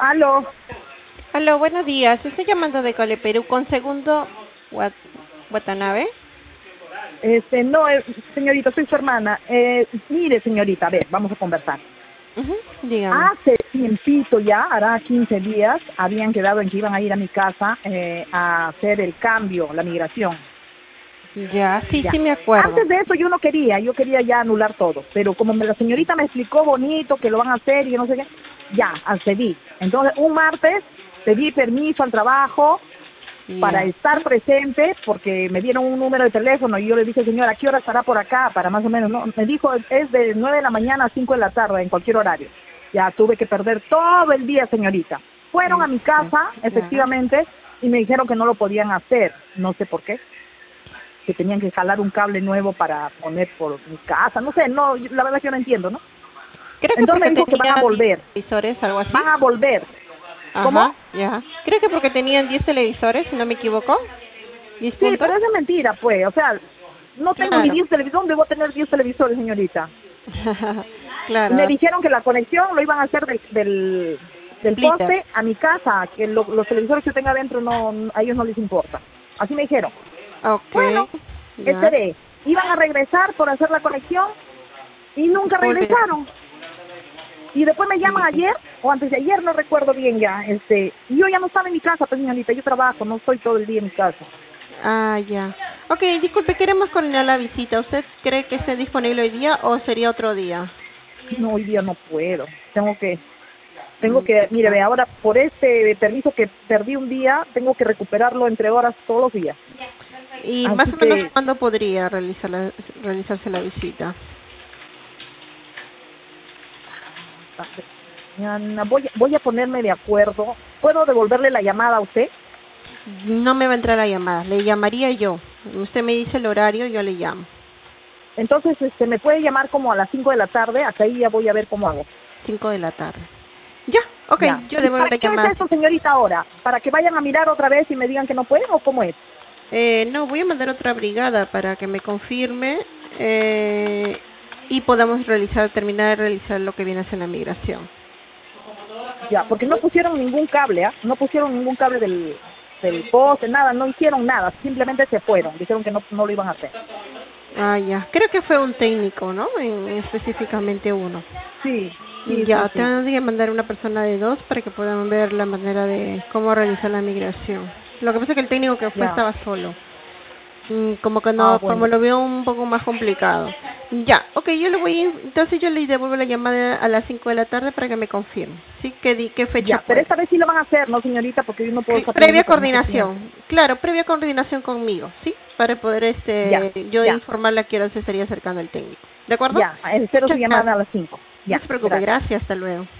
Aló. Aló, buenos días. Estoy llamando de Cole Perú con segundo Watanabe. No, señorita, soy su hermana. Mire, señorita, a ver, vamos a conversar. Dígame. Hace tiempito ya, hará 15 días, habían quedado en que iban a ir a mi casa a hacer el cambio, la migración. Ya, sí, Ya. sí me acuerdo. Antes de eso yo quería ya anular todo, pero como la señorita me explicó bonito que lo van a hacer y yo no sé qué, ya, accedí. Entonces, un martes pedí permiso al trabajo para Ya. estar presente, porque me dieron un número de teléfono y yo le dije, señora, ¿a qué hora estará por acá? Para más o menos, ¿no? Me dijo, es de 9 de la mañana a 5 de la tarde, en cualquier horario. Ya tuve que perder todo el día, señorita. Fueron a mi casa, Ya. efectivamente, y me dijeron que no lo podían hacer, no sé por qué, que tenían que jalar un cable nuevo para poner por mi casa, no sé, no, la verdad es que yo no entiendo, ¿no? Creo que Entonces me porque dijo que van a tenían 10 volver, televisores, algo así. van a volver. ¿Cómo? Ajá, ya. Creo que porque tenían 10 televisores, si no me equivoco. 10 Sí, puntos. pero eso es mentira, pues, o sea, no tengo ni Claro. 10 televisores, ¿dónde voy a tener 10 televisores, señorita? Me Claro. dijeron que la conexión lo iban a hacer del Splitter. poste a mi casa, que los televisores que tenga adentro no, a ellos no les importa. Así me dijeron. Bueno, Ok. Ya. esperé. Iban a regresar por hacer la conexión y nunca Volver. regresaron. Y después me llaman Sí. ayer, o antes de ayer, no recuerdo bien ya, y yo ya no estaba en mi casa, pues señorita, yo trabajo, no estoy todo el día en mi casa. Ah, ya. Ok, disculpe, queremos coordinar la visita. ¿Usted cree que esté disponible hoy día o sería otro día? No, hoy día no puedo. Tengo Mm, que, mire, ve, ya. ahora por este permiso que perdí un día, tengo que recuperarlo entre horas todos los días. ¿Y más Así o menos que, cuándo podría realizarse la visita? mañana voy a ponerme de acuerdo. ¿Puedo devolverle la llamada a usted? No me va a entrar la llamada, le llamaría yo. Usted me dice el horario, yo le llamo. Entonces, me puede llamar como a las 5 de la tarde, hasta ahí ya voy a ver cómo hago. 5 de la tarde. Ya, ok, Ya. yo ¿Y devuelvo para la qué es llamada. eso, señorita, ahora? ¿Para que vayan a mirar otra vez y me digan que no pueden o cómo es? No, voy a mandar otra brigada para que me confirme y podamos terminar de realizar lo que viene a ser la migración. Ya, porque no pusieron ningún cable, ¿ah? No pusieron ningún cable del poste, nada, no hicieron nada, simplemente se fueron, dijeron que no lo iban a hacer. Ah, ya. Creo que fue un técnico, ¿no? Específicamente uno. Sí, Ya, sí. tengo que mandar una persona de dos para que puedan ver la manera de cómo realizar la migración. Lo que pasa es que el técnico que fue Ya. estaba solo. Como que Ah, no, como bueno. lo veo un poco más complicado. Ya, ok, entonces yo le devuelvo la llamada a las 5 de la tarde para que me confirme. ¿Sí? ¿Qué fecha Ya, pero puede? esta vez sí lo van a hacer, ¿no, señorita? Porque yo no puedo estar pidiendo Previa permiso siempre. coordinación. Claro, previa coordinación conmigo, ¿sí? Para poder Ya, yo ya, informarle a qué hora se estaría acercando el técnico. ¿De acuerdo? ya. Espero su Muchas llamada a gracias. las 5. No Ya, se preocupe, gracias. gracias, hasta luego.